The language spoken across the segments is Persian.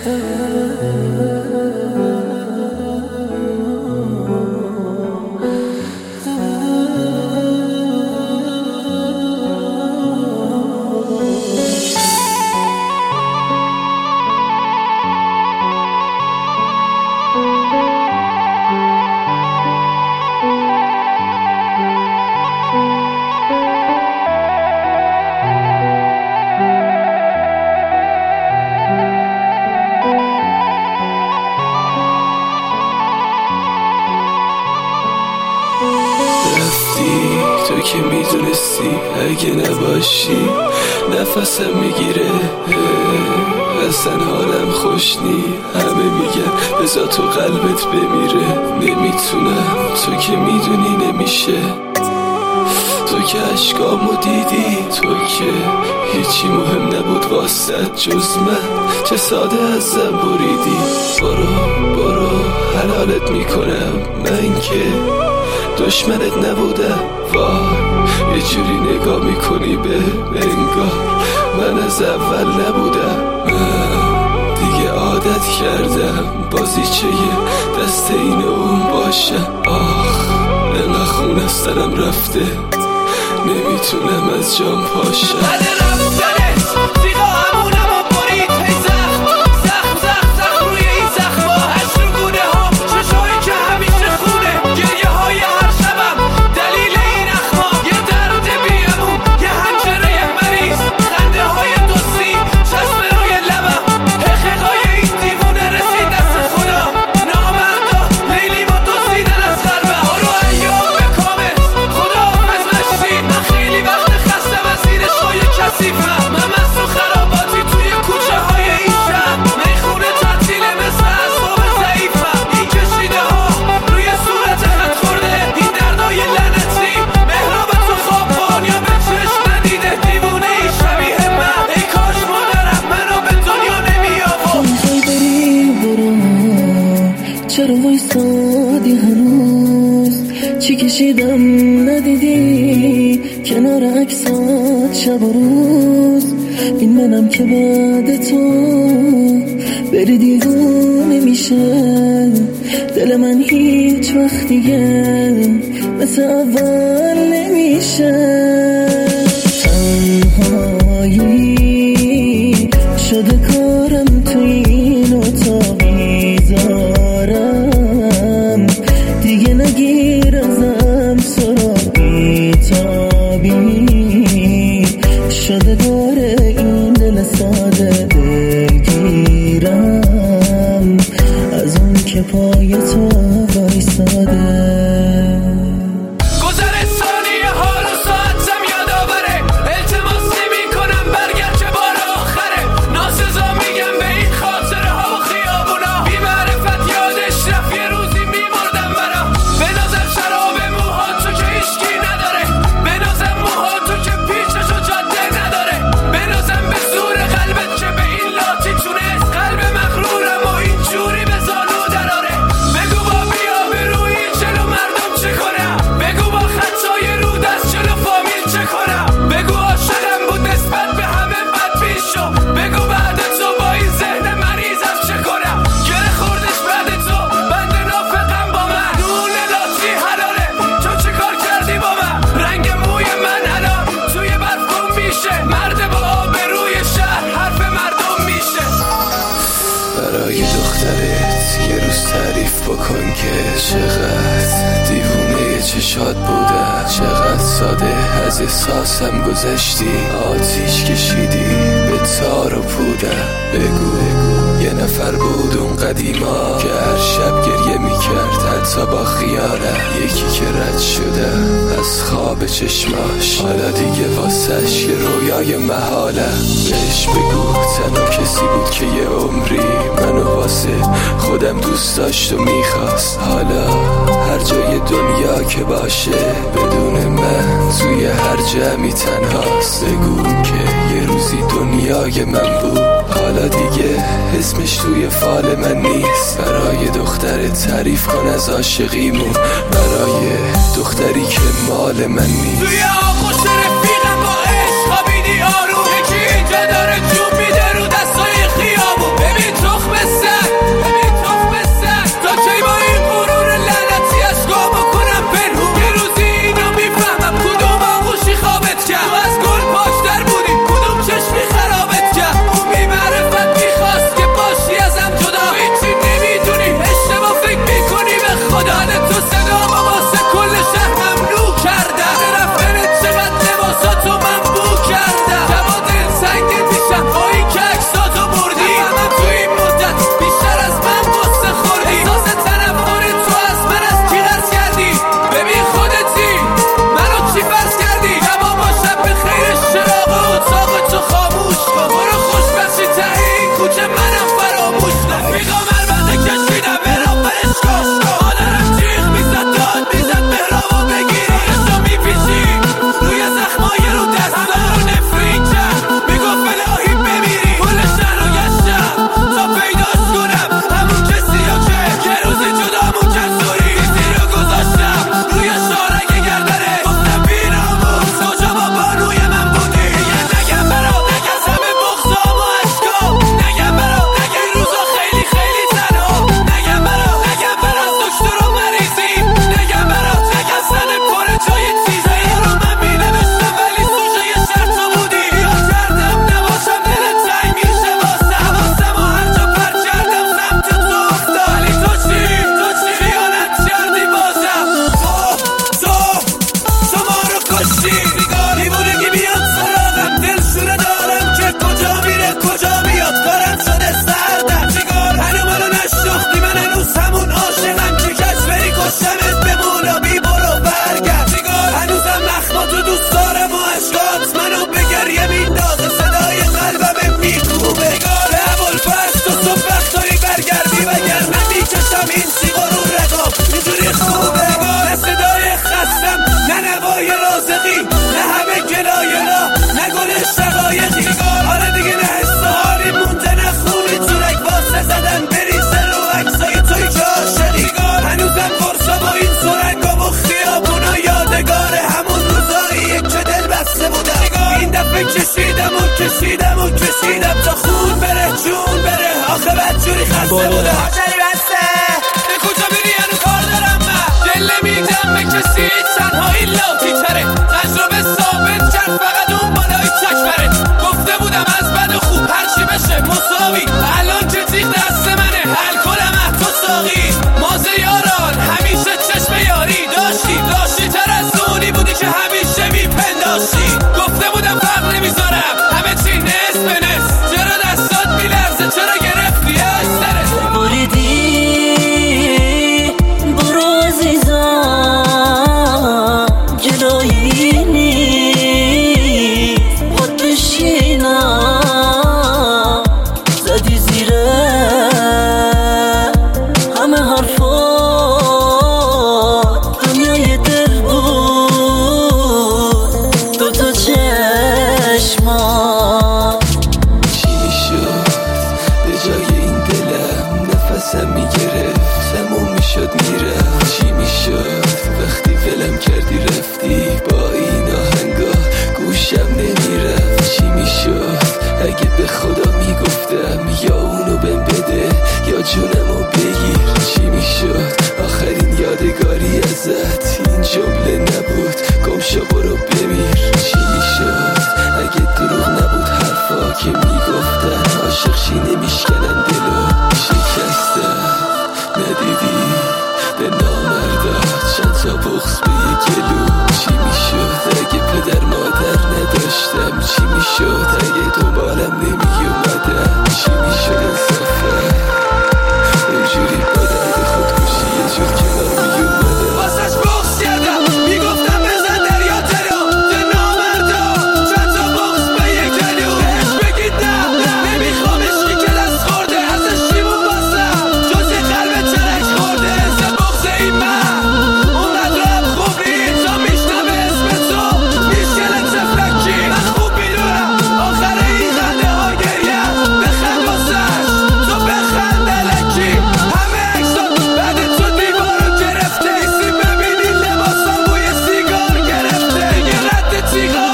تو که میدونستی اگه نباشی نفسم میگیره، اصلا حالم خوش نی. همه میگن بذار تو قلبت بمیره، نمیتونم، تو که میدونی نمیشه. تو که عشقامو دیدی، تو که هیچی مهم نبود واسد جز من، چه ساده ازم بریدی. برو حلالت میکنم، من که دشمنت نبودم. وای یه جوری نگاه میکنی به انگار من از اول نبودم. من دیگه عادت کردم بازیچه دست این اون باشم. آخ انقدر خون از سرم رفته نمیتونم از جام پاشم. چرا وایسادی هنوز؟ چی کشیدم ندیدی کنار عکسات شب و روز؟ این منم که بعد تو بری دیوونه میشه. دل من هیچ وقت دیگه مثل اول نمیشه. تنهایی شده کارم تو این اتاق میذارم، دیگه نگیر ازم سراغی تابی. شده داره این دل ساده دلگیرم از اون که پای تو وایساده. تعریف بکن که چقدر دیوونه چشات بودم، چقدر ساده از احساسم گذشتی، آتیش کشیدی به تار و پودم. بگو یه نفر بود اون قدیما که هر شب گریه میکرد حتی با خیالم، یکی که رد شدم از خواب چشماش، حالا دیگه واسش یه رویای محالم. بهش بگو تنها کسی بود که یه عمری منو واسه خودم دوست داشت و میخواست، حالا هر جای دنیا که باشه بدون من توی هر جمعی تنهاست. بگو که یه روزی دنیای من بود، حالا دیگه اسمش توی فال من نیست. برای دخترت تعریف کن از عاشقیمون، برای دختری که مال من نیست. توی آغوش رفیقم با عشق خوابیدی آروم، یکی اینجا داره جون میده رو دستای خیابون. ببین تخم کشیدم تا خون بره جون بره آخه بدجوری خسته بوده هاچری بسته به کجا بری هنو کار دارم من دل نمیدم به کسی تنهایی لاتی تره تجربه ثابت کرد فقط اون بالای چکبره گفته بودم از بد و خوب هرچی بشه مساوی الان که تیغ دست منه حل کنم تو ساقی مازه یاران همیشه چشم یاری داشتی تر از اونی بودی که همیشه میپنداشتی گفته بودم فرق نمیذارم همه چی نصف به نصف چرا دستات میلرزه چرا گرفتی از سرت بریدی برو عزیزم جلویی نیست خود بشینم زدی زیره همه حرفات دنیای دل بود دوتا چشمات چی میشد به جای این دلم نفسم میگرفت تموم میشد میرفت چی میشد وقتی ولم کردی رفتی با این آهنگا گوشم نمیرفت چی میشد اگه به خدا میگفتم یا اونو بهم بده یا جونمو بگیر چی میشد آخرین یادگاری ازت این جمله نبود گم شو برو بمیر چی میشد اگه دروغ نبود حرفا که میگفتن عاشق شی نمیشکنن دلو شکستم ندیدی به نامردا چند تا بغض به یه گلو چی میشد اگه پدر مادر نداشتم چی میشد اگه دنبالم نمیومدن چی میشد این سفر اونجوری با درد خودکشی یه جور کنار میومدن واسش بغض کردم میگفتم بزن دریا تلو که نامردا چند تا بغض به یک گلو بهش بگید نه نمیخوامش که دست خورده ازش چیمون باسم جز یه قلب چرک خورده سه بغض این من اونقدر هم خوب نیست تا میشنم اسم تو میشکنه تفلکی من خوب میدونم آخر این خنده ها گریه بخند واسش تو بخند الکی همه عکسات بعد تو دیوارو گرفته ایسی ببینی لباسم بوی سیگار گرفته دیگه رد تیغا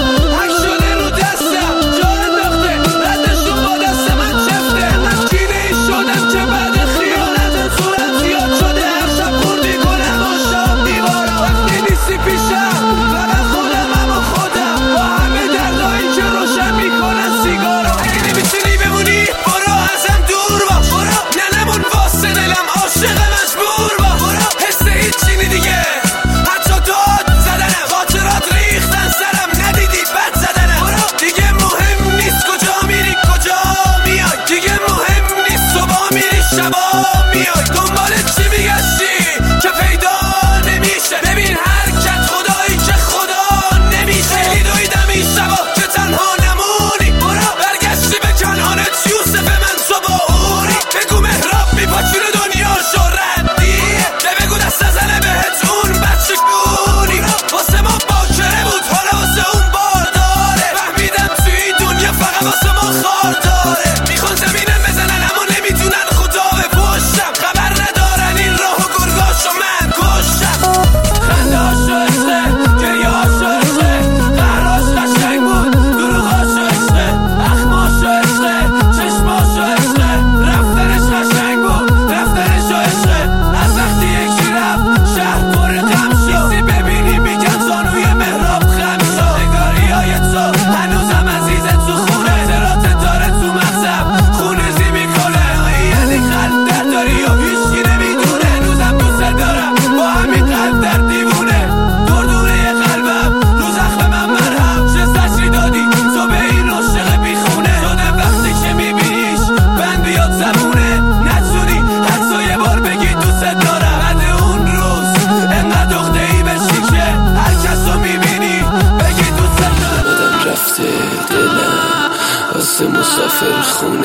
حک شده رو دستم جا انداخته ردشون با دست من چفته من کینه ای شدم که بعد خیانت صورت زیاد شده هر شب خوردی کنم آشام دیوارا وقتی نیستی پیشم فقط خودم و خودم با همه دردایی که روشن میکنن سیگارا اگه نمیتونی بمونی برو ازم دور باش برو ننمون واسه دلم عاشق مجبور باش برو حس هیچی نی دیگه حتی داد زدنم خاطرات ریختن سرم ندیدی بد زدنم برو دیگه مهم نیست کجا میری کجا میای دیگه مهم نیست صبح میری شبا میای دنبال چی میگشتی که پیدا نمیشه ببین حرکت خدایی که خدا نمیشه خیلی دویدم این شبا که تنها نمونی برو برگشتی به کنانت یوسف من تو با اوری بگو مهراب میپاچون دنیا شو ردیه بگو دست نزنه بهت اون بچه گونی واسه ما باکره بود حالا واسه اون بارداره فهمیدم توی این دنیا فقط واسه ما خار داره میخوان زمینم بزنن اما نمیتونن خدا به پشتم خبر ندارن این راه و گرگاشو من کشتم خنده هاشو عشقه گریه هاشو عشقه قهراش قشنگ بود دروغاشو عشقه اخماشو عشقه چشماشو عشقه رفتنش قشنگ بود رفتنشو عشقه از وقتی یکی رفت شهر پر غم شد ایسی ببینی میگن زانوی مهراب خم شد نگاری های تو هنوزم عزیزه تو خونه خاطراتت داره تو مغزم خونزی میکنه یعنی قلب در داری و هیچکی نمیدونه هنوزم دوست دارم با همین قلب در دیوونه دردونه قلبم رو زخم من مرهم چه سچی دادی تو به این عاشق بیخونه شده وقتی که میبینیش بند بیاد زمونه نتونی حتی یه بار بگی دوست دارم بعد اون روز انقدر دخته ای بشی که هر کس رو میبینی بگی دوست دارم آدم رفته دلم واسه مسافر خونه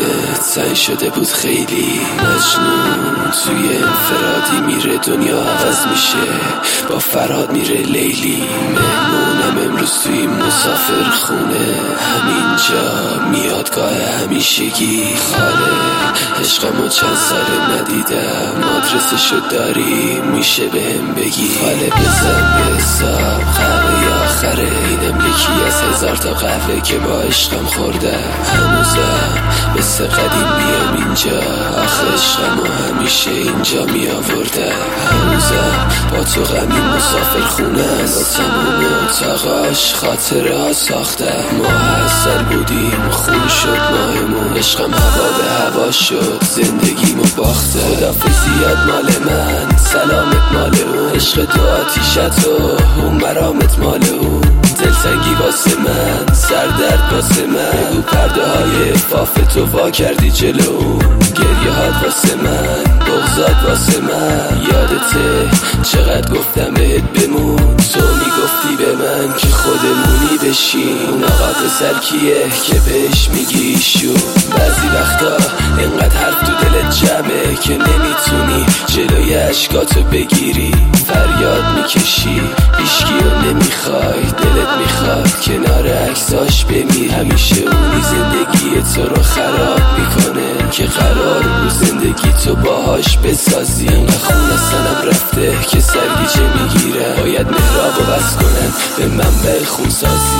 سنگ شده بود خیلی. مجنون توی انفرادی میره دنیا عوض میشه، با فراد میره لیلی. مهمونم امروز توی مسافر خونه، همینجا میادگاه همیشگی. خاله عشقمو چند ساله ندیدم، آدرسشو داری میشه بهم بگی؟ خاله بزن به حساب قهوه آخره، اینم یکی از 1000 تا قهوه که با عشقم خوردم. هنوزم مثل قدیم بیام اینجا، آخه عشقمو همیشه اینجا می آوردم. هنوزم با تو غمین مسافر خونه است، با تموم اتاقاش خاطره ها ساختم. ما اصل بودیم خون شد ماهمون، عشقم هوا به هوا شد زندگیمو باختم. خدافظیات مال من، سلامت مال اون، عشق تو آتیشت و اون مرامت مال اون. دلتنگی واسه من، سردرد واسه من، بگو پرده های فاف تو وا کردی جلو. گریه هات واسه من، بغضات واسه من، یادته چقدر گفتم بهت بمون. تو میگفتی به من که خودمونی بشین، اون آقا پسر کیه که بهش میگی شو؟ بعضی وقتا اینقدر حرف تو دلت جمعه که نمیتونی جلوی عشقاتو بگیری. فریاد میکشی هیچکیو نمیخوای، دلت میخواد کنار عکساش بمیری. همیشه اونی زندگی تو رو خراب میکنه که قرار بود زندگی تو باهاش بسازی. انقدر خون از تنم رفته که سرگیجه میگیره، باید مهراب و بس کنن به منبع خون سازی.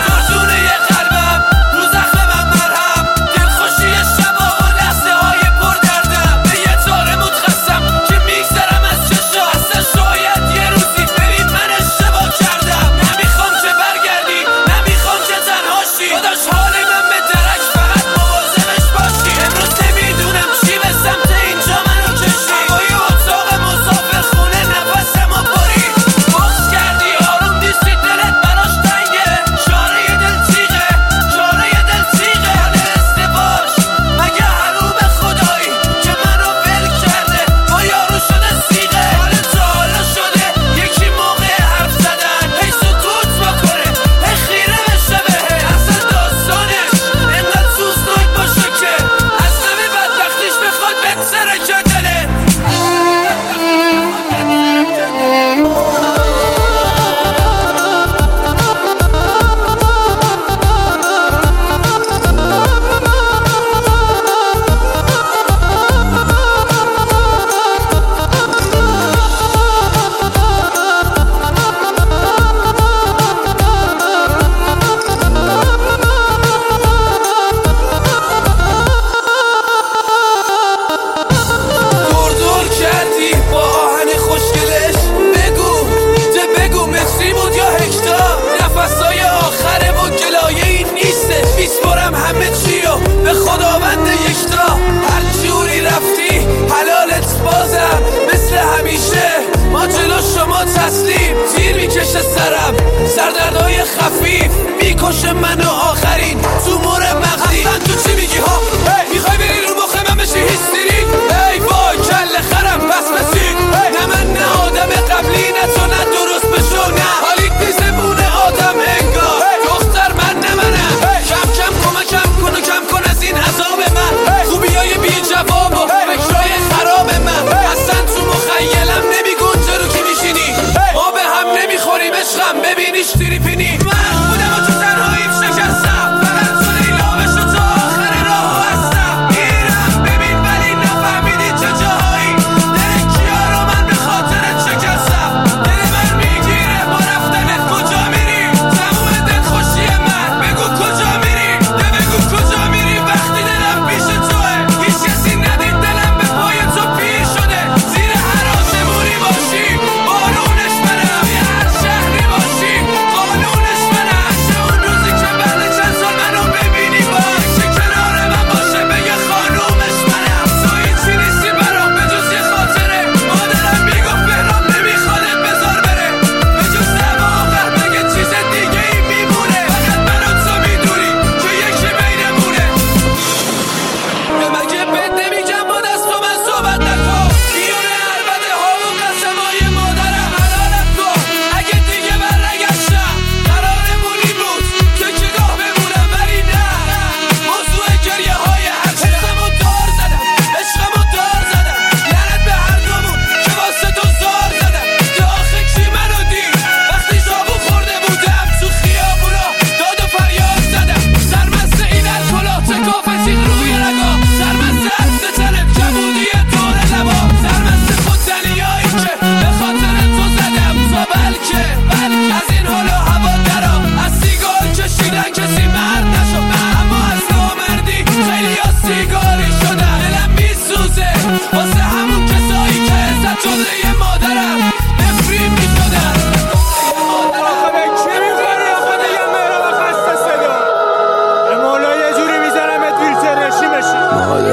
همه چیو به خداوند یکتا، هر جوری رفتی حلالت بازم. مثل همیشه ما جلو شما تسلیم، تیر میکشه سرم، سردردهای خفیف میکشه منو آخرین تومور مغزی. اصلا تو چی میگی ها؟ میخوای بری رو مخ من بشی هیستری؟ ای وای کل خرم بس مسیح، نه من نه آدم قبلی، نه تو نه درست بشو، نه حالیت نیزمون آدم انگار. دختر من نه منم، کم کم کمکم کن و کم کن از این عذاب من، خوبیای بی جواب و فکرای خراب من. اصلا تو مخیلم نمیگنجه رو که میشینی، ما به هم نمیخوریم عشقم، ببینیش تریپینی. من بودم و تو تنهاییم شکست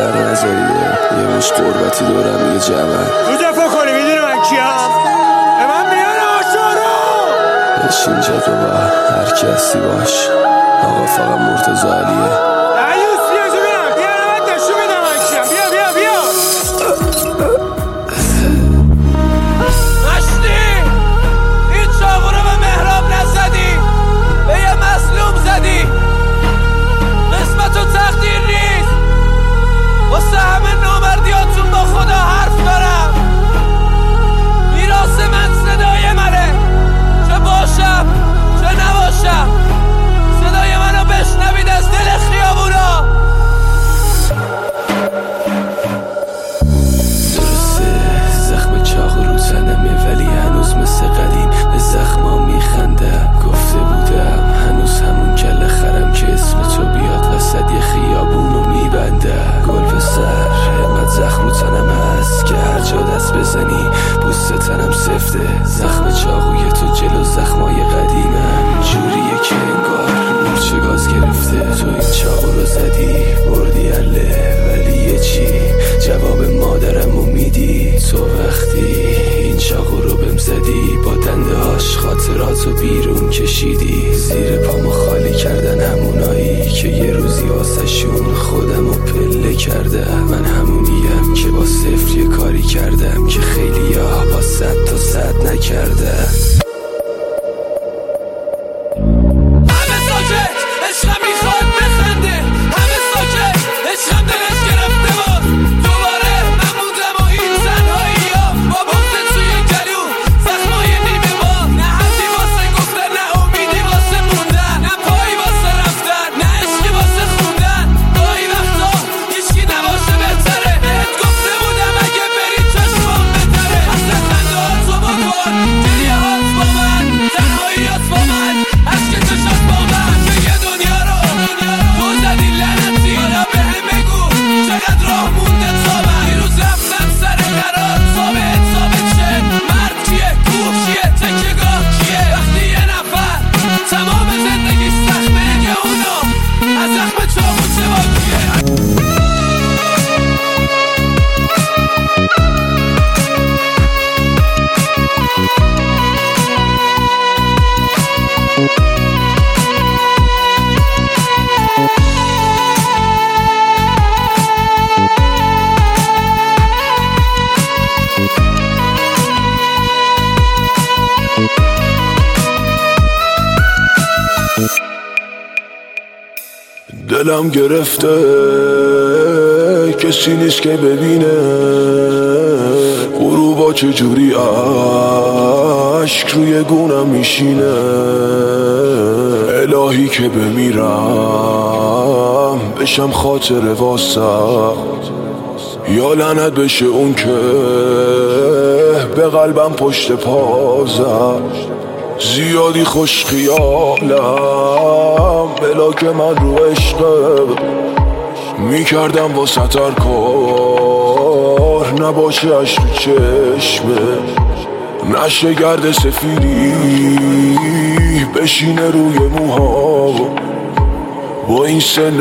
در نذاریده یه مش قربتی دورم یه جمعن تو دفاع کنی میدونی من کیم؟ به من بیان آشارو بشین جدو با هر کی هستی باش آقا فقط مرتضی علیه دریوس بیا جو بینم بیا نمت نشون بدم من کیم بیا بیا بیا مشتی این چاقو رو به مهراب نزدی به یه مظلوم زدی قسمت و تقدیر نیست واسه همه نامردیاتون با خدا حرف دارم میراث من صدای منه چه باشم چه نباشم صدای منو بشنوید از دل خیابونا درسته زخم چاقو رو تنمه ولی هنوز مثل قدیم به زخما میخندم گفته بودم هنوز همون کله خرم که اسم تو بیاد وسط یه خیابونو میبندم گل به سر همت زخم رو تنم هست که هر جا دست بزنی پوست تنم سفته زخم چاقوی تو جلو زخمای قدیمم جوریه که انگار مورچه گاز گرفته تو این چاقو رو زدی بردی اله ولی یه چی جواب مادرمو میدی تو وقتی این چاقو رو بهم زدی با دنده هاش خاطراتو بیرون کشیدی زیر پامو خالی کردن همونایی که یه روزی واسه شون خودمو پله کردم من همونیم که با صفر یه کاری کردم که خیلی ها با 100 تا 100 نکردم همه ساکت عشقم میخواد بخنده همه ساکت عشقم دلش گرفته بود دوباره من موندم و این زنهایی ها با بغض توی گلو زخمای نیمه با نه حرفی واسه گفتن نه امیدی واسه موندن نه پایی واسه رفتن نه عشقی واسه خوندن گاهی وقتا هیچکی نباشه بهتره بهت گفته بودم اگه بری چشمام بهتره اصلا خنده ها تو بکن گریه هات با من تنهایی هات با من عشق چشات با من که یه دنیا رو تو زدی لعنتی حالا بهم بگو چقدر راه مونده تا من دیروز رفتم سر قرار ثابت شه مرد کیه کوه کیه تکیه‌گاه کیه وقتی یه نفر تمام زندگی سخمه که اونا از زخم چاقو سواکیه دلم گرفته کسی نیست که ببینه غروبا چجوری عشق روی گونم میشینه الهی که بمیرم بشم خاطر واسه یا لعنت بشه اون که به قلبم پشت پازم زیادی خوش خیالم بلا که من رو عشق میکردم با ستر کار نباشه عشق تو چشمه نشه گرد سفیدی بشینه روی موها با این سن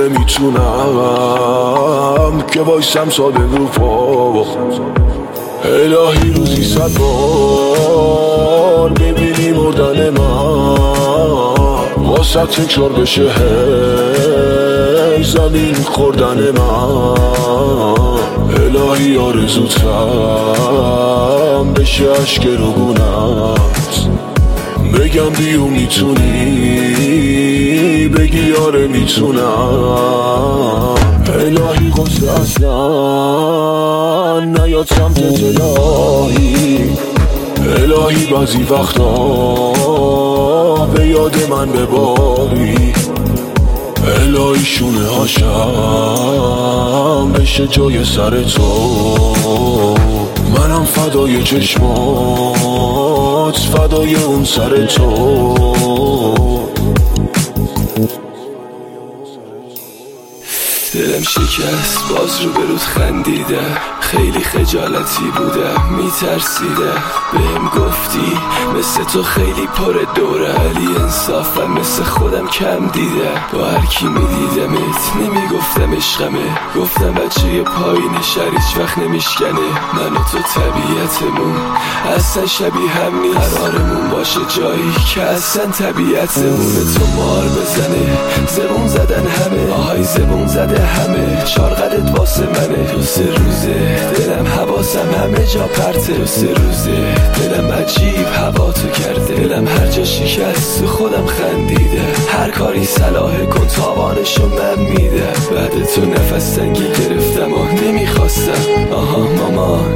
نمیتونم که وایسم ساده رو پا الهی روزی 100 بار ببینی مردن من واسه تکرار بشه هی زمین خوردن من الهی آرزوتم بشه عشق روگونت بگم بیو میتونی بگی آره میتونم الهی قصه اصلا نیاد سمت الهی الهی بعضی وقتا به یاد من بباری الهی شونه هاشم بشه جای سر تو منم فدای چشمات فدای اون سر تو دلم شکست باز رو به رود خندیدم خیلی خجالتی بودم، میترسیدم بهم گفتی مثل تو خیلی پر دوره، ولی انصافم مثل خودم کم دیدم. با هر کی میدیدمت نمیگفتم عشقمه، گفتم بچه پایین شهر هیچ وقت نمیشکنه. من و تو طبیعتمون اصلا شبیه هم نیست، قرارمون باشه جایی که اصلا طبیعتمونه. تو مار بزنه زبون زدن همه، آهای زبون زده همه، چارقدت واسه منه. 2-3 روزه دلم حواسم همه جا پرته، 2-3 روزه دلم عجیب هوا تو کرده، دلم هر جا شکست تو خودم خندیده، هر کاری صلاحه کن تاوانشو من میده. بعد تو نفس تنگی گرفتم و نمیخواستم، آها مامان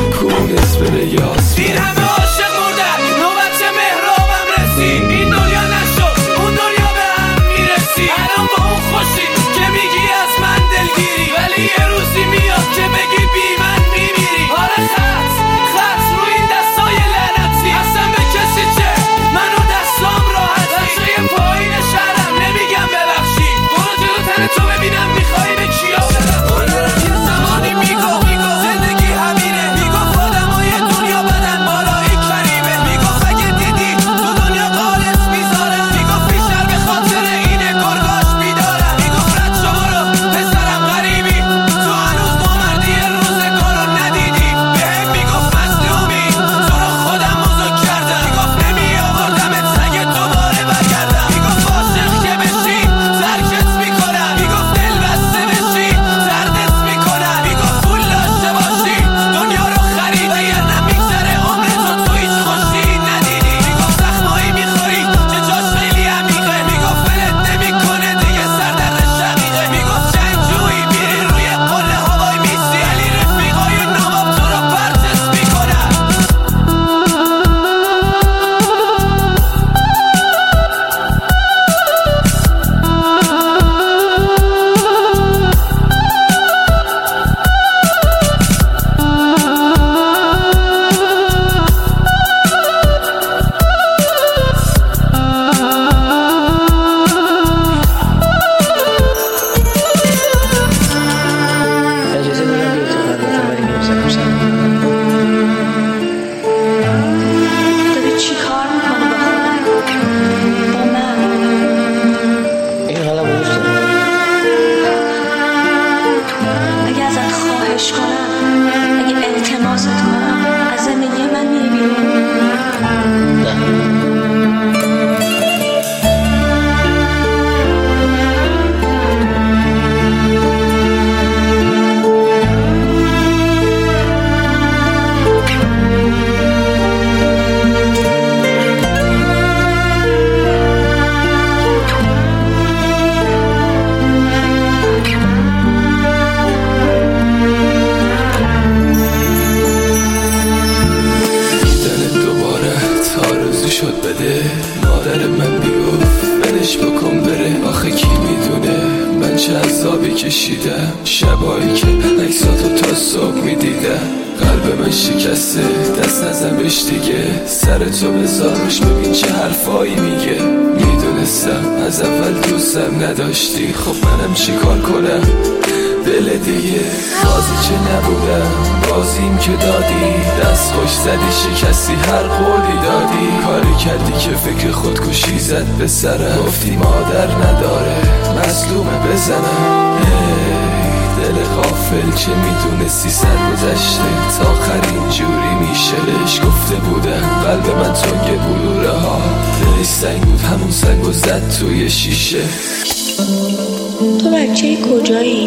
کونس بره یاس این همه عاشق مردن نوبت مهرابم رسید، این دنیا نشد اون دنیا به هم میرسی. الان با اون خوشی که میگی از من دلگیری، ولی یه روزی میاد که بگی بی من میمیری. آره خط روی این دستای لعنتی، اصلا به کسی چه منو دستام راحتی، بچه پایین شهرم نمیگم ببخشی. برو جلو تن تو ببینم میخوای به کیا برم. یه زمانی میگفت زندگی همینه، میگفت آدمای دنیا بدن بالایی کریمه، میگفت اگه دیدی تو دنیا قالت میذارم، میگفت بیشتر به خاطر اینه گرگاش بیدارم، میگفت رد شو برو پسرم غریبی، تو هنوز نامردی روزگارو ندیدی. بهم میگفت مظلومی تو رو خودم بزرگ کردم، میگفت نمی آوردمت اگه دوباره برگردم، میگفت عاشق که بشی ترکت میکنم، میگفت دل بسته بشی دردت میکنم، میگفت پول داشته باشی دنیا رو خرید، اگر نمیگذره عمرتو تو هیچ خوشی ندیدی، میگفت زخمایی میخوری که جاش خیلی عمیقه، میگفت ولت نمیکنه دیگه سردرد شقیقه، میگفت جنگجویی میری روی قله هوای میسی، علی رفیقای نامم تو رو پرتش میکنم. اجازه بدم بیای تو قلبتم ولی نمیذارم سرم. داری چی کار میکنی با من؟ این قلم رو دوست دارم. اگه ازت خواهش کنم، اگه التماست کنم، از زندگی من میری بیرون؟ نه شد بده مادر من بیگفت ولش بکن بره، آخه کی میدونه من چه عذابی کشیدم، شبایی که عکساتو تا صبح میدیدم، قلب من شکسته دست نزنش دیگه، سر تو بذارش ببین چه حرفایی میگه. میدونستم از اول دوستم نداشتی، خب منم چی کار کنم دل دیگه، بازی چه نبودم بازیم که دادی، دست خوش زدی شکستی هر قولی دادی، کاری کردی که فکر خودکشی زد به سرم، گفتی مادر نداره مظلومه بزنم. دل غافل چه میدونستی سرگذشته تا آخر اینجوری میشه، بهش گفته بودم قلب من تنگ بلوره ها، دلش سنگ بود همون سنگو زد توی شیشه. تو بچه کجایی؟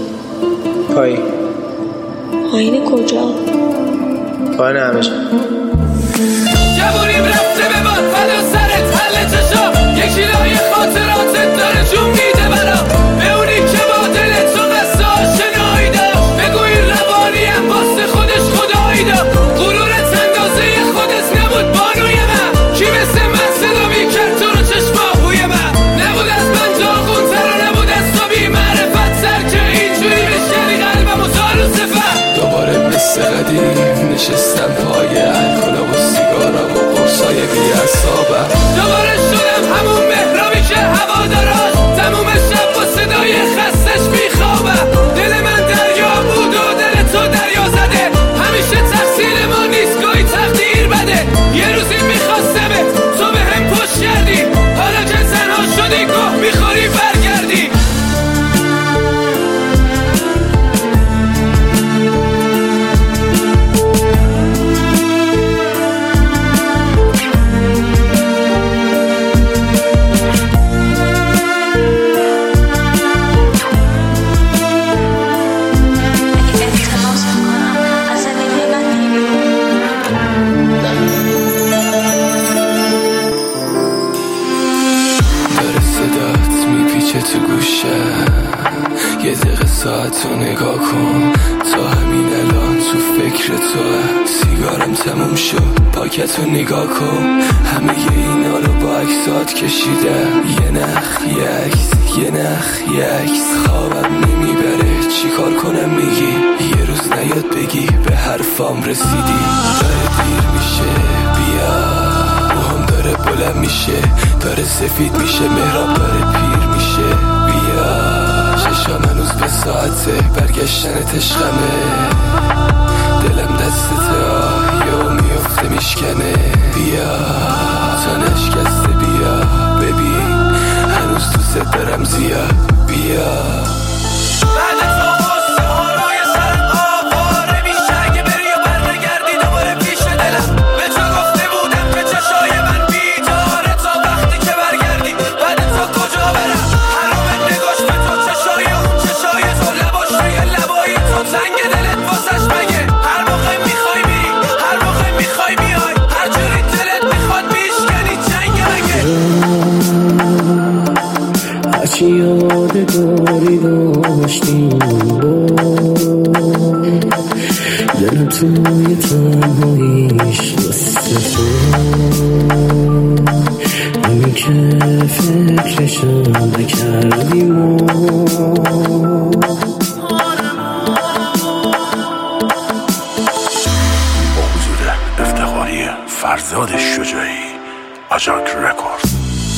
پایین کجا؟ پایین همه جا. جوونیم رفته به باد فدا سرت حل چشا، یک کیلوی خاطراتت داره جون میده برا، به اونی که با دلت تو قصه آشنایی داشت، بگو این روانیم واسه خودش خدایی داشت، غرورت اندازه خودت نبود بانوی من، کی مثل من صدا میکرد تو رو چشماهوی من، نبود از من داغون تر و نبود از تو بی معرفت سر که اینجوری بشکنی قلبم و زارو صفت. دوباره مثل قدیم نشستم پای الکلا و سیگارا و قرصای بی اعصابم، دوباره شدم همون مهرابی که هوا داراش، تموم شب با صدای خستش بیخوابم، دل من دریا بود و دل تو دریا ساعت رو نگاه کن، تا همین الان تو فکر توه. سیگارم تموم شد، پاکت رو نگاه کن، همه اینا رو با عکسات کشیدم. یه نخ یه عکس، یه نخ یه عکس. خوابم نمیبره چیکار کنم میگی؟ یه روز نیاد بگی به حرفام رسیدی. داره دیر میشه بیا، موهام داره بلند میشه، داره سفید میشه، مهراب داره پیر میشه. بیا چشام هنوز به ساعته، برگشتن عشقمه. دلم دستته یا میفته میشکنه. بیا تا نشکسته بیا، ببین هنوز دوست دارم زیاد. بیا بعد تو غصه ها روی سرم آواره میشه، اگه بری و برنگردی دوباره پیش دلم. به تو گفته بودم که چشای من بیداره تا وقتی که برگردی. بعد تو کجا برم؟ حرام نگاش به تو چشای تو، لباش روی لبای تو، زنگ دلت واسش مگه؟ هر موقع میخوای میری، هر موقع میخوای میای، هر جوری دلت میخواد میشکنی جنگ مگه؟ هرچی یادگاری داشتیم دلم توی تنهاییش واسه تو، همین که فکرشم نکردیم. با حضور افتخاری فرزاد شجاعی، آجاک رکورد.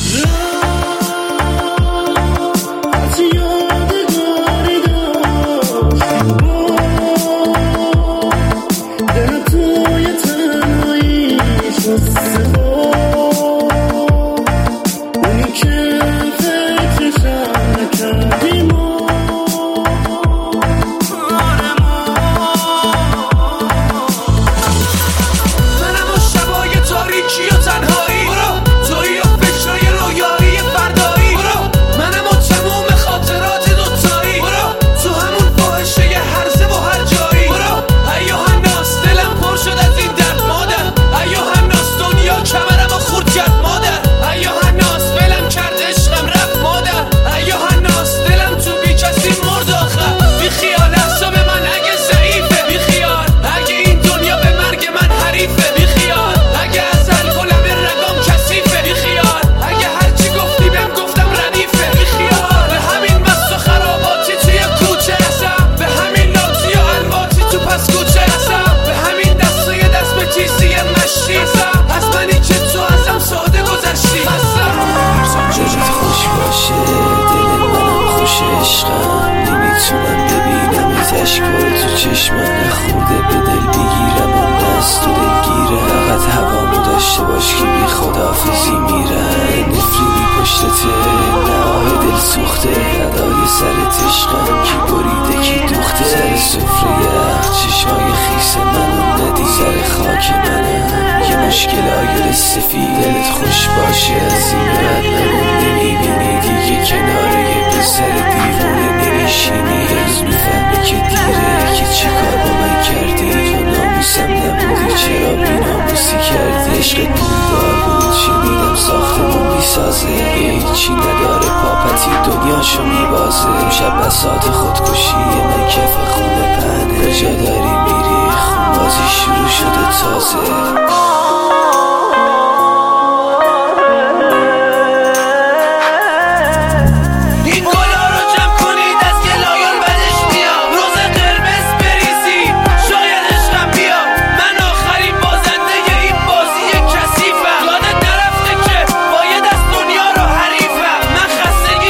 سفید دلت خوش باشه، از این بعد منو نمیبینی دیگه، کنار یه پسر دیوونه نمیشینی. روز میفهمی که دیره، که چی کار با من کردی. تو ناموسم نبودی چرا بی ناموسی کردی. عشقت بودار بود شنیدم ساختمون میسازه، هیچی نداره پاپتی دنیاشو میبازه. امشب بساط خودکشی من کف خونه پهنه، به جا داری میری خونبازی شروع شده تازه.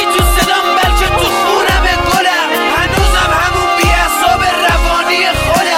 خودم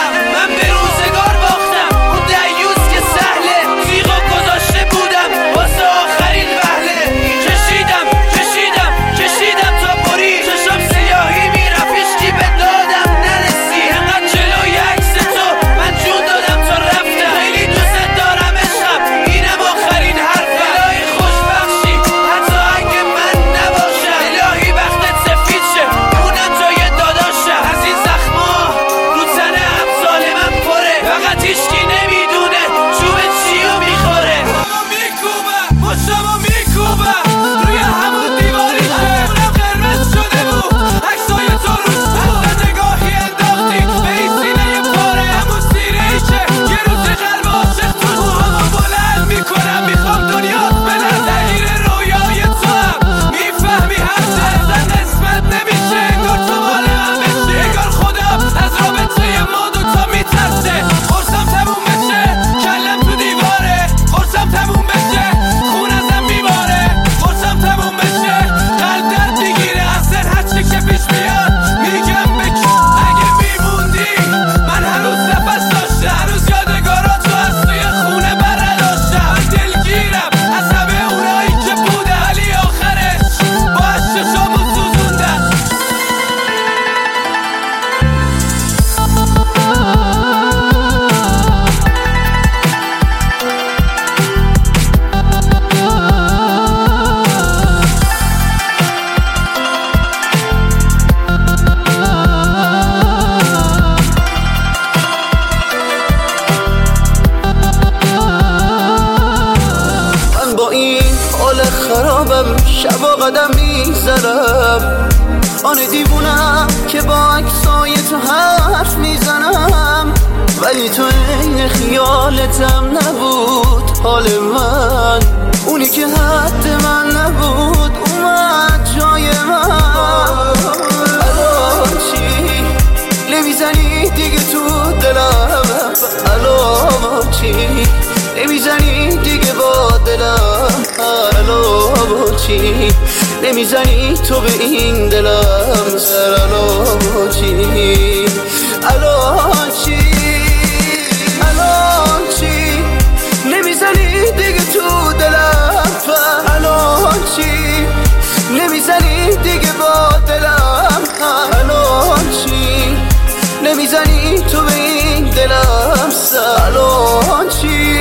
دلم. آن دیوونم که با عکسای تو حرف میزنم، ولی تو این خیالتم نبود. حال من اونی که حد من نبود اومد جای من. الان چی نمیزنی دیگه تو دلم؟ الان چی نمیزنی دیگه با دلم؟ الان چی نمیزنی تو به این دلم سر؟ الان چی الان چی الان چی نمیزنی دیگه تو دلم؟ الان چی نمیزنی دیگه با دلم؟ الان چی نمیزنی تو به این دلم سر؟ الان چی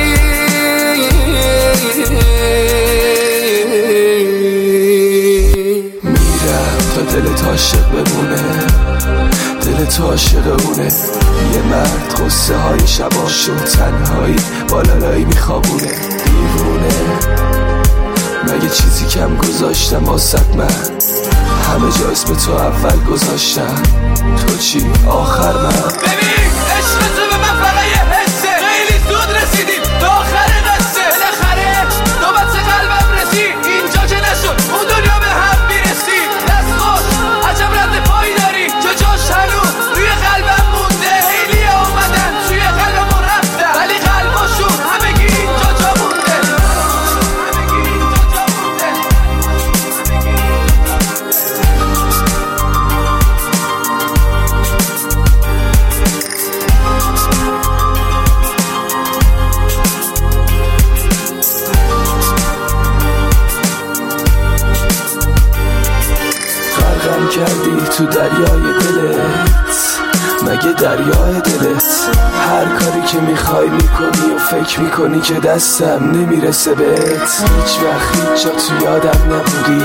دلت عاشق بمونه، دلت عاشقونه. یه مرد قصه های شباشو تنهایی بالالایی میخوابونه. دیوونه مگه چیزی کم گذاشتم واسط؟ من همه جا اسم تو اول گذاشتم، تو چی آخر؟ من ببین عشق تو به من فقط یه حسه، خیلی زود رسیدیم به آخر قصه. بالاخره نوبت قلبم رسید، اینجا که نشد اون دنیا به هم میرسید. دست خوش عجب رد پایی داری که جاش هنوز روی قلبم مونده. خیلی اومدن توی قلبمون رفتن، ولی قلباشون همگی اینجا جا مونده. غرقم کردی تو دریای دلت، مگه دریای دلت هر کاری که میخوای میکنی و فکر میکنی که دستم نمیرسه بهت. هیچ وقت هیچ جا تو یادم نبودی،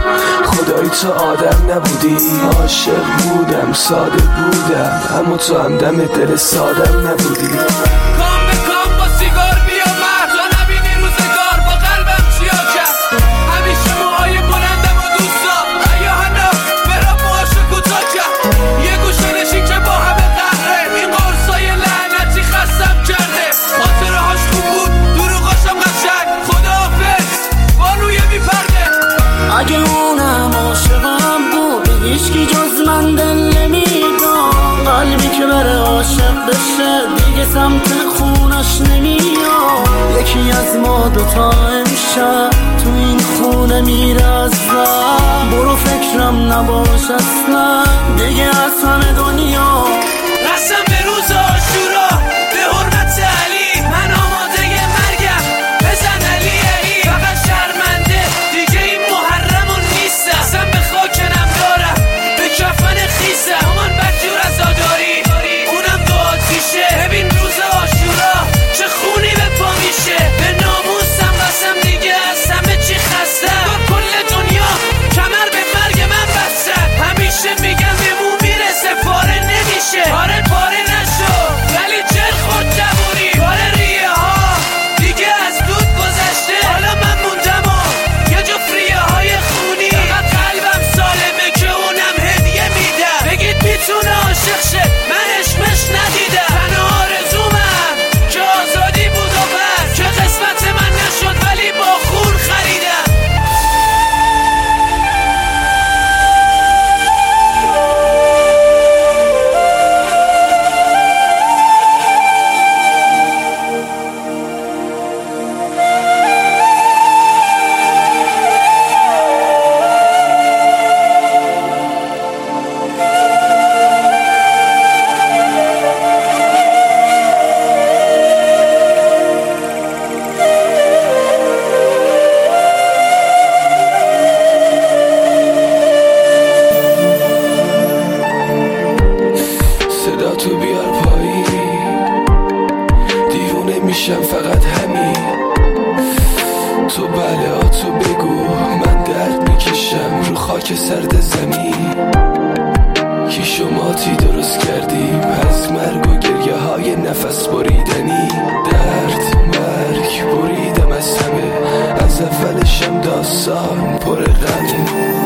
خدایی تو آدم نبودی. عاشق بودم ساده بودم، اما تو همدم دل سادم نبودی. کام به کام با سیگار بیا مرد، تا نبینی روزگار با قلبم چیا کرد. همیشه موهای بلندم و دوستا یا هنو برام موهاشو کوتاه کرد. یه گوشه نشین که با همه قهره، این قرصای لعنتی خستم کرده. خاطره هاش خوب بود دروغاشم قشنگ، خداحافظ بانوی میپرده. اگه اونم عاشقم بود به هیچکی جز من دل نمیدم. قلبی که بره عاشق بشه دیگه سمت خونش نمیاد. یکی از ما دوتا امشب تو این خونه میره از رم. برو فکرم نباش اصلا دیگه از همه دنیا. رسم به روز عاشورا به حرمت علی، من آماده مرگم بزن علی علی. فقط شرمنده دیگه این محرمون نیسته، اصلا به خاکنم دارم به کفن خیسه. همان بدجور عزاداری اونم دو آتیشه. ببین روز عاشورا چه خونی به پا میشه. به ناموسم قسم دیگه از همه چی خستم. کل دنیا کمر به مرگ من بستن. همیشه میگم بمون میرسه پاره نمیشه. پاره پاره نشو ولی جر خورد جوونی. پاره ریه ها دیگه از دود گذشته. حالا من موندم و یه جفت ریه های خونی. فقط قلبم سالمه که اونم هدیه میدم. بگید میتونه عاشق شه من عشقش ندیدم. تنها آرزومم که آزادی بود و بس، که قسمت من نشد ولی با خون خریدم. صدا تو بیار پایین، دیوونه میشم فقط همین. تو بله تو بگو من درد میکشم رو خاک سرد زمین. کی شماتی درست کردیم از مرگ و گریه های نفس بریدنی. درد مرگ بریدم از همه، از اولشم داستان پر غمه.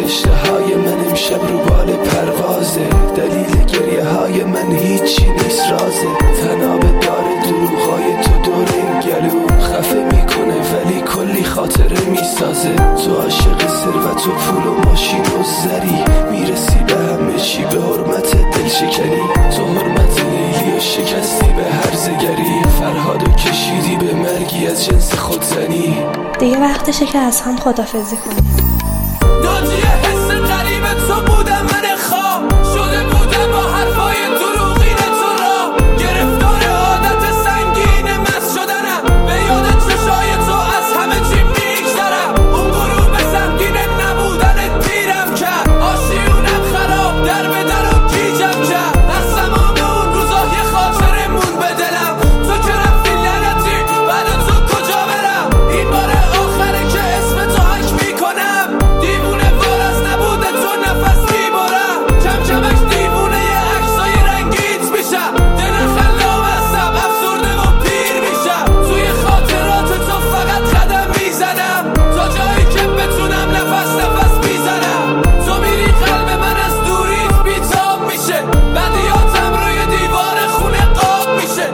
رشته های من امشب رو بال پروازه. دلیل گریه های من هیچی نیست رازه. تناب داره دروغای تو دور این گلو خفه میکنه ولی کلی خاطره میسازه. تو عاشق ثروت و پول و ماشین و زری میرسی به همه چی به حرمت دل شکنی. تو حرمت لیلی و شکستی به هرزگری. فرهادو کشیدی به مرگی از جنس خودزنی. دیگه وقتشه که از هم خدافزی کنیم. ناجیه حس غریب تو بودم من خواب شده بودم با حرفای دروغین تو را. گرفتار عادت سنگین مست شدنم به یاد چشای تو از همه چی میگذرم. اون غروب سنگین نبودن تیرم کرد. آشیونم خراب در به در و گیجم کرد. از تمام اون روزا یه خاطره مون به دلم. تو که رفتی لعنتی بعد تو کجا برم. این بار آخره که اسم تو حک میکنم. دیوونه وار از نبوده تو نفس میبرم. کم کمش دیوونه یه عکسای رنگیت میشم. دل خلام هستم افسرده و پیر میشم. توی خاطرات تو فقط قدم میزنم تا جایی که بتونم نفس میزنم. تو میری قلب من از دوریت بیتاب میشه. بدیاتم روی دیوار خونه قاب میشه.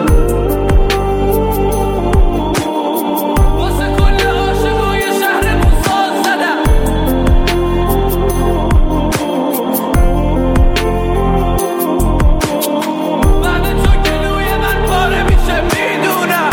واسه کل عاشقای شهرمون ساز زدم. بعد تو گلوی من پاره میشه میدونم.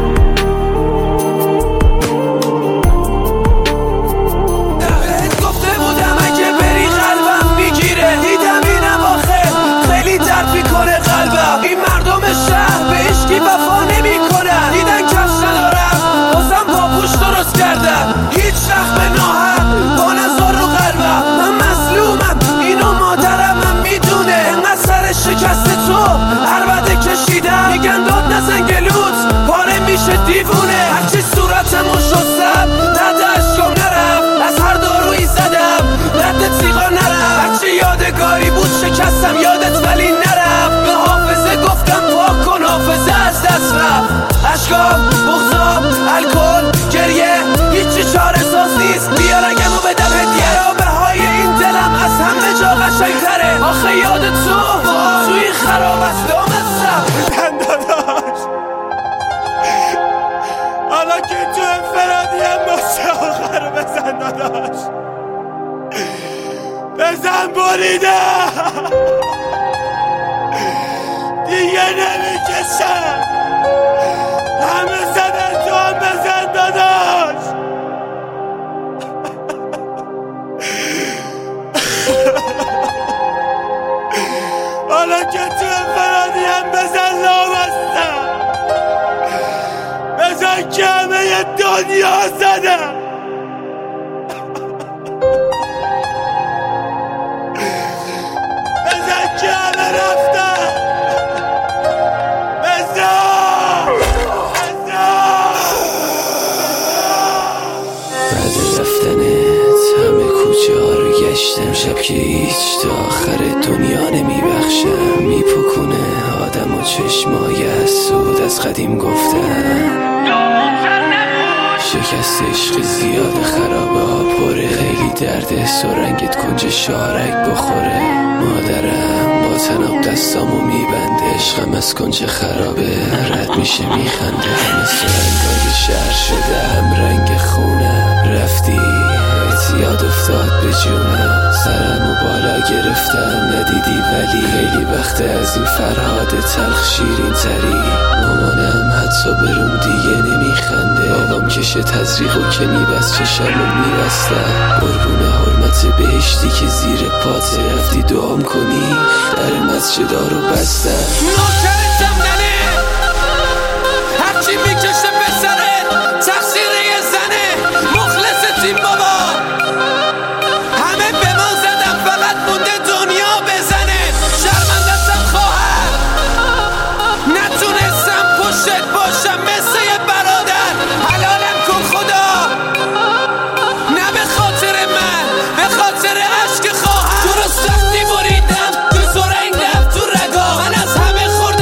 بهت گفته بودم اگه بری قلبم میگیره. دیدم این اواخر خیلی درد میکنه قلبم. این مردم شهر به عشقی وفا نمیکنن. دیدن کفش ندارم بازم پاپوش درست کردن. هیچ وقت به ناحق با نزار رو قلبم. من مظلومم اینو مادرم هم میدونه. انقدر سر شکست تو عربده کشیدم. میگن داد نزن گلوت پاره میشه دیوونه. هرچی صورتمو شستم درد اشکام نرم. از هر دارویی زدم رد تیغا نرم. هرچی یادگاری بود شکستم یادت ولی نرم. به حافظه گفتم پاک کن حافظه از دست رفت. اشکام بغضام الکل گریه هیچی چاره ساز نیست. بیا رگمو بدم هدیه. رابه های این دلم از همه جا قشنگتره. آخه یاد تو توی خراب از لامستم. داداش حالا که تو انفرادی هم باسه آخر بزن داداش. بزن بریده دیگه نمیکشم. همه زدن تو هم بزن داداش. حالا که تو انفرادی هم بزن لامستم. بزن که همه دنیا زدم. بزن که همه رفتم. بزن بعد رفتنت همه کوچه ها رو گشتم. شب که هیچ تا آخر دنیا نمیبخشم. میپکونه آدم و چشمای حسود از قدیم گفتم. شکست عشق زیاد خرابه ها پره. خیلی درده سرنگت کنج شارک بخوره. مادرم با تناب دستامو میبنده. عشقم از کنج خرابه رد میشه میخنده. همه سرنگای شهر شده هم رنگ خونه. رفتی یاد افتاد به جونم. سرمو بالا گرفتم ندیدی ولی خیلی وقته از این فرهاد تلخ شیرین تری. مامانم حتی بروم دیگه نمیخنده. بابام کشه تزریقو که میبست چشمو میبستم. قربون حرمت بهشتی که زیر پاته. رفتی دعام کنی در مسجدا رو بستم. نوکرشم ننه هرچی میکشه به سره تقصیر یه زنه. مخلصتیم بابا همه به ما زدم فقط مونده دنیا بزنه. شرمندستم خواهر نتونستم پشتت باشم مثل یه برادر. حلالم کن خدا نه به خاطر من به خاطر عشق خواهر. تو رو سختی بریدم تو رنگ رفت تو رگا. من از همه خوردم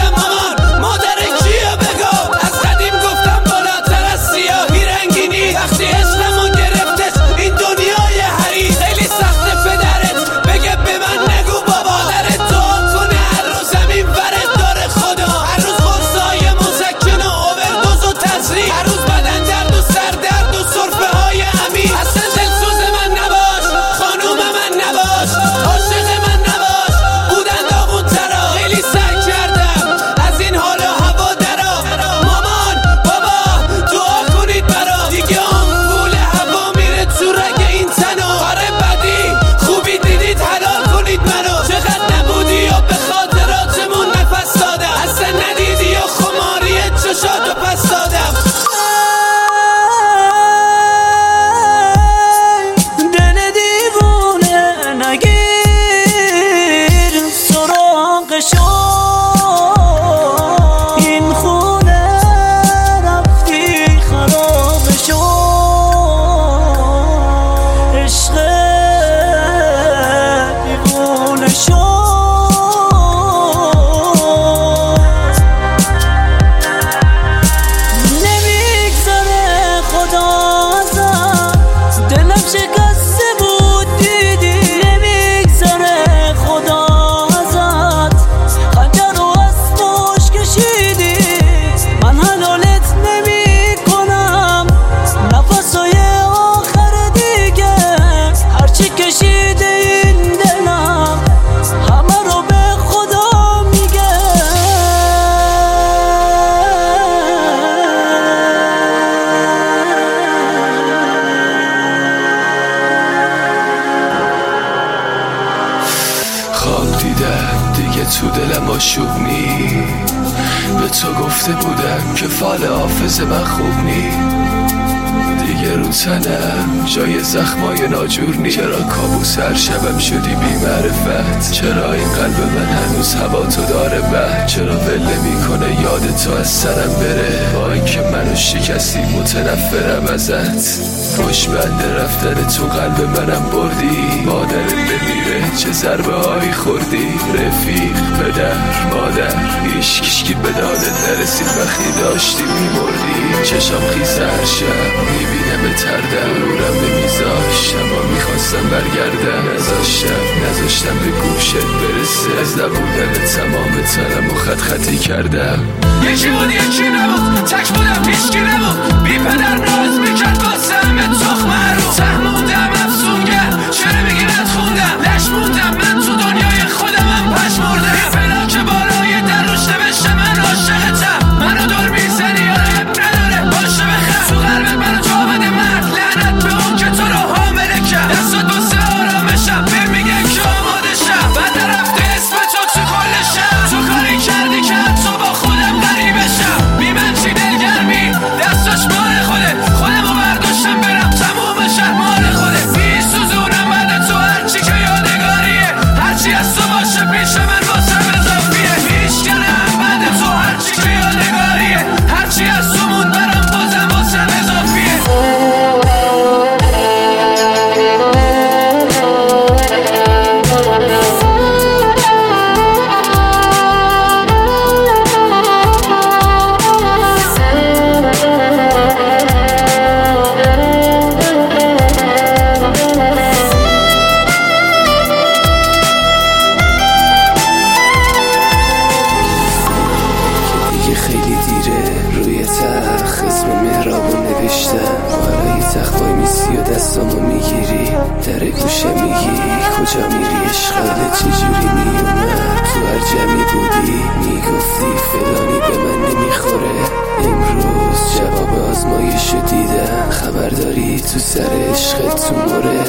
آشوب نی. به تو گفته بودم که فال حافظ من خوب نی. دیگه رو تنم جای زخمای ناجور نی. چرا کابوس هر شبم شدی بی معرفت؟ چرا این قلب من هنوز هوا تو داره بد؟ چرا ول میکنه یاد تو از سرم بره؟ با اینکه منو شکستی متنفرم ازت. خوش بنده رفتن تو قلب منم بردی. مادرت بمیره چه ضربه هایی خوردی. رفیق، پدر، مادر، هیچکی به دادت نرسید وقتی داشتی میمردی. چشم خیزه هر شب میبینم تردم. نورم نمیذاشت اما میخواستم برگردم. نذاشتم به گوشت برسه. از نبودن تمام تنم و خطی کردم. یکی بود یکی نبود، تک بودم هیچکی نبود. بی پدر ناز میکرد واسه همه تخمه رو. ته موندم افسونگر، چرا میگی رد خوندم؟ لش موندم من تو دنیای خودمم پشمردم. یه پلا که بالای در روش نوشته من عاشقتم. منو دور میزنی یاره نداره باشه بخم. تو قلبت منو جا بده مرد. لعنت به اون که تو رو حامله کرد. دستات واسه آرامشم بهم میگن که آماده شم. بعد رفته اسم تو کل شب. تو کاری کردی که تو با خودم غریبه شم. بی من چی دلگرمی دستاش مال خوده. خودمو برداشتم برم تموم شهر مال خوده. بی سوزونم بعد تو هرچی که یادگاریه. هرچی از تو باشه پیش من واسم اضافیه. میشکنم بعد تو هرچی که یادگاریه. هرچی از تو موند برم بازم واسم اضافیه. خیلی دیره روی تخت اسم مهرابو نوشتم. بالای تخت وای میسی و دستامو میگیری. در گوشه میگی کجا میری عشقاله چجوری میومد. تو هر جمعی بودی میگفتی فلانی به من نمیخوره. امروز جواب آزمایشو دیدم. خبرداری تو سر عشقت تو موره.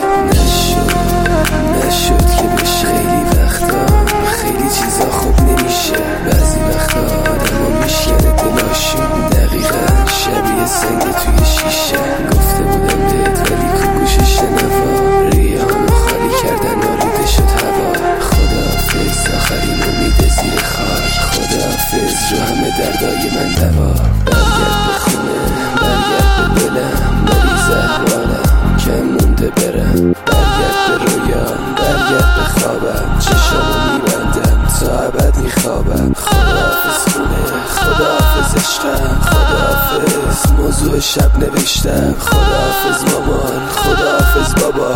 نشد که بشه. خیلی وقتا خیلی چیزا خوب نمیشه. بعضی وقتا آدمو میشکنه دلاشون. دقیقا شبیه سنگ توی شیشه. گفته بودم بهت ولی کو گوشش نوا. ریهامو خالی کردن آلوده شد هوا. خداحافظ آخرین امید زیر خاک. خداحافظ رو همه دردای من دوا. برگرد به خونه برگرد به دلم. مریض احوالم کم مونده برم. برگرد به رویام برگرد به خوابم. چشامو میبندم تا ابد میخوابم. خداحافظ خونه خداحافظ عشقم. خداحافظ موضوع شب نوشتم. خداحافظ مامان خداحافظ بابا.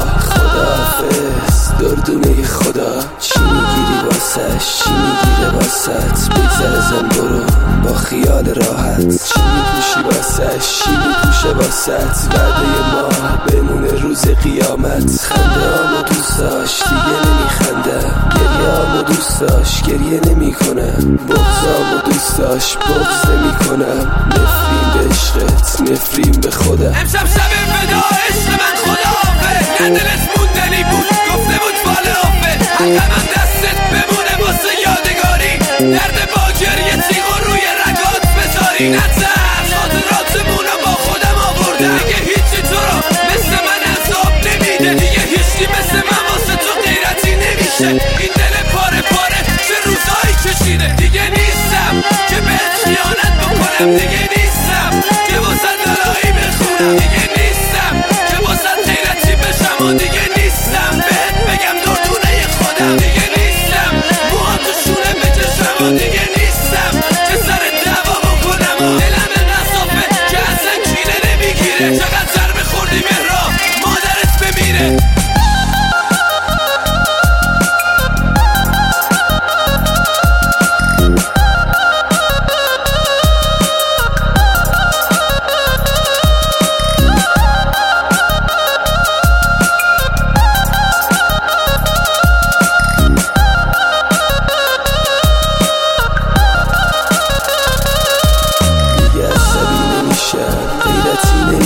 خداحافظ دردونه خدا. چی میگیری واسش چی میگیره واسط؟ بگذر ازم برو با خیال راحت. چی میپوشی واسش چی میپوشه واسط؟ وعده ماه بمونه روز قیامت. خنده هامو دوست داشت دیگه نمیخندم. گریه هامو دوست داشت گریه نمیکنم. بغضامو دوست داشت بغض نمیکنم. نفرین به عشقت نفرین به خودم. امشب شب فدا عشق من خداحافظ. نه دلش موندنی بود گفته بود فال حافظ. حقم دستت بمونه واسه یادگاری. درد با گریه تیغ روی رگات بذاری. نتر خاطراتمونو با خودم آورده. اگه هیچی تو رو مثل من عذاب نمیده. دیگه هیچی مثل من واسه تو غیرتی نمیشه. این دل پاره پاره چه روزایی کشیده. دیگه نیستم که بهت خیانت بکنم. دیگه نیستم که واسه دلایی بخونم. دیگه نیستم که واسه غیرتی بشم. و دیگه نیستم بهت بگم دردونه خودم. دیگه نیستم موها تو شونه بچشم. و دیگه نیستم که سر دعوا بکنم. و دلم نصافه که اصلا کینه نمیگیره. چقدر ضربه خوردی مهراب مادرت بمیره.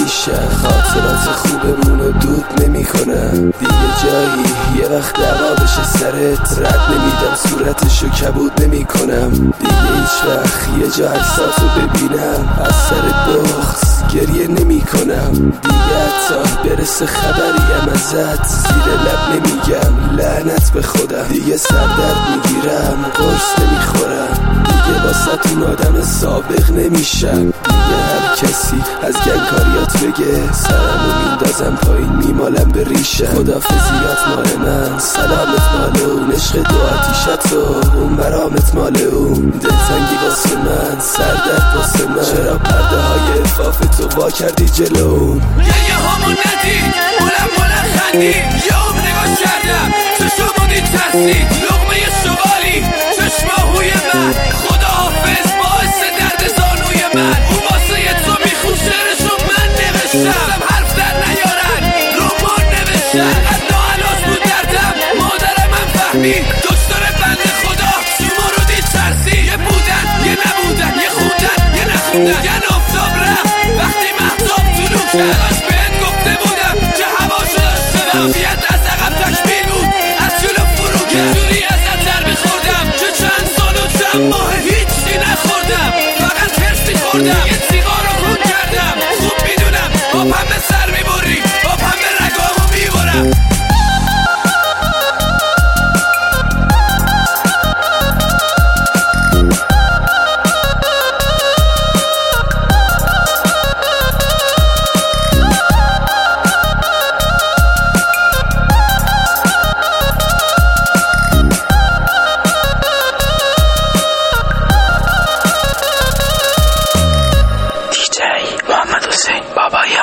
خاطرات خوبمونو دود نمی کنم. دیگه جایی یه وقت دعوا بشه سرت رد نمیدم، صورتشو کبود نمی کنم دیگه هیچ وقت یه جا عکساتو ببینم از سر بغض گریه نمی کنم دیگه، حتی برسه خبریم ازت زیر لب نمیگم لعنت به خودم، دیگه سردرد میگیرم قرص نمیخورم دیگه واسه آدم سابق نمیشم دیگه، هر کسی از گنگکاریات بگه سرمو میندازم پایین میمالم به ریشم، خدافزیات مال من سلامت مال اون، عشق دو آتیشت و اون مرامت مال اون، دلتنگی واسه من سردرد واسه من، چرا پرده های افاف تو وا کردی جلو یه همون ندید مولم خندی یه هم نگاه کردم چشم بودی ترسید لقمه شغالی چشماهوی من خدا حافظ باعث درد زانوی من اون واسه تو میخون شعرشو من نوشتم حرف در نیارن رمان نوشتم قد ناعلاج بود دردم مادر من فهمید دکتر بنده خدا شما رو دید ترسی یه بودن یه نبودن یه خوندن یه نخوندن یه آفتاب رفت وقتی مهتاب طلوع کرد بهت گفته بودم که هواشو داشته وضعیت از عقب تکمیل بود از جلو فرو کرد جوری ازت در بخوردم که چند سال و چند ماه هیچی نخوردم فقط هرسی خوردم یه سیگار رو خون کردم خوب میدونم با پنبه سر میبری با پنبه رگامو میبرم محمد حسین بابای